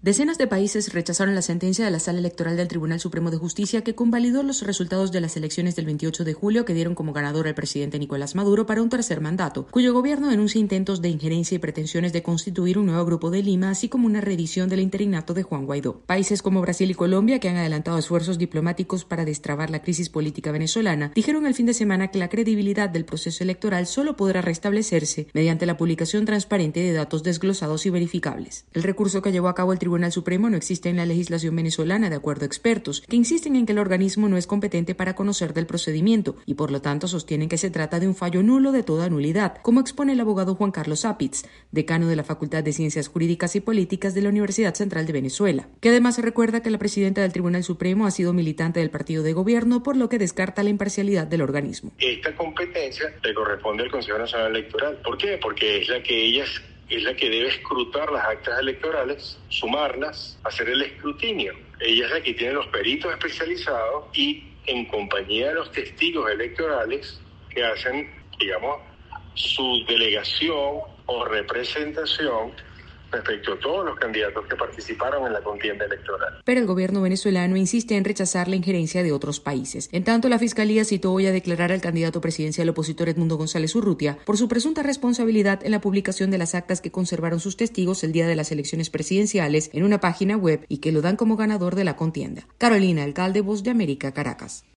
Decenas de países rechazaron la sentencia de la Sala Electoral del Tribunal Supremo de Justicia que convalidó los resultados de las elecciones del 28 de julio que dieron como ganador al presidente Nicolás Maduro para un tercer mandato, cuyo gobierno denuncia intentos de injerencia y pretensiones de constituir un nuevo Grupo de Lima, así como una reedición del interinato de Juan Guaidó. Países como Brasil y Colombia, que han adelantado esfuerzos diplomáticos para destrabar la crisis política venezolana, dijeron el fin de semana que la credibilidad del proceso electoral solo podrá restablecerse mediante la publicación transparente de datos desglosados y verificables. El recurso que llevó a cabo el Tribunal Supremo no existe en la legislación venezolana, de acuerdo a expertos, que insisten en que el organismo no es competente para conocer del procedimiento y por lo tanto sostienen que se trata de un fallo nulo de toda nulidad, como expone el abogado Juan Carlos Apitz, decano de la Facultad de Ciencias Jurídicas y Políticas de la Universidad Central de Venezuela, que además recuerda que la presidenta del Tribunal Supremo ha sido militante del partido de gobierno, por lo que descarta la imparcialidad del organismo. Esta competencia le corresponde al Consejo Nacional Electoral. ¿Por qué? Porque es la que debe escrutar las actas electorales, sumarlas, hacer el escrutinio. Ella es la que tiene los peritos especializados y en compañía de los testigos electorales que hacen, su delegación o representación respecto a todos los candidatos que participaron en la contienda electoral. Pero el gobierno venezolano insiste en rechazar la injerencia de otros países. En tanto, la Fiscalía citó hoy a declarar al candidato presidencial opositor Edmundo González Urrutia por su presunta responsabilidad en la publicación de las actas que conservaron sus testigos el día de las elecciones presidenciales en una página web y que lo dan como ganador de la contienda. Carolina Alcalde, Voz de América, Caracas.